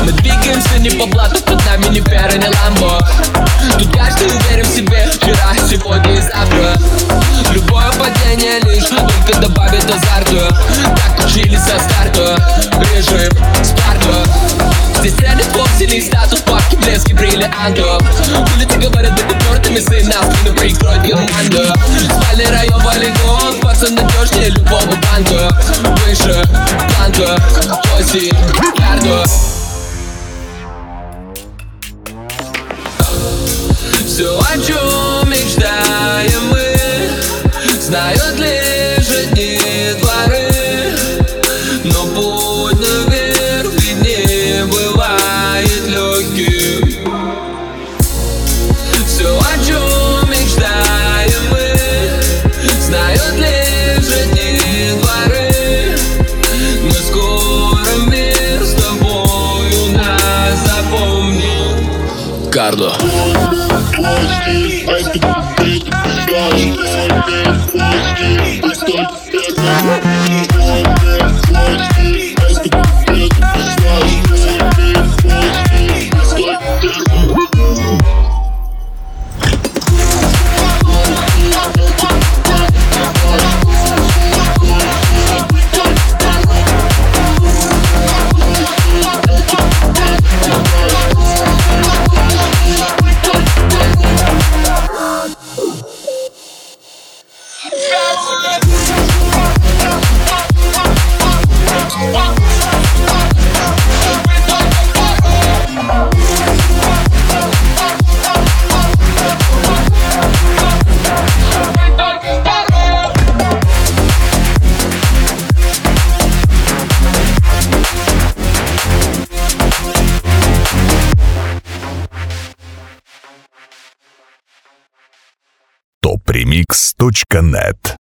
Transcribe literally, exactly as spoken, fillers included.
Мы двигаемся не по блату, под нами не Феррари, не Ламбо. Тут каждый уверен в себе, вчера, сегодня и завтра. Любое падение лишь только добавит азарту. Так учили со старту, режим Спарту. Здесь ценит поп, сильный статус, папки, блески, бриллиантов. Улицы говорят, быть упертыми, сын на спину прикроет команду. Спальный район, полигон, пацан надежнее любого банка. Выше планка, оси, карту. Все, о чем мечтаем мы, знают лишь одни дворы. Но путь наверх ведь не бывает легким. Все, о чем мечтаем мы, знают лишь одни дворы. Но скоро мир с тобою нас запомнит. Кардо. топ ремикс точка нет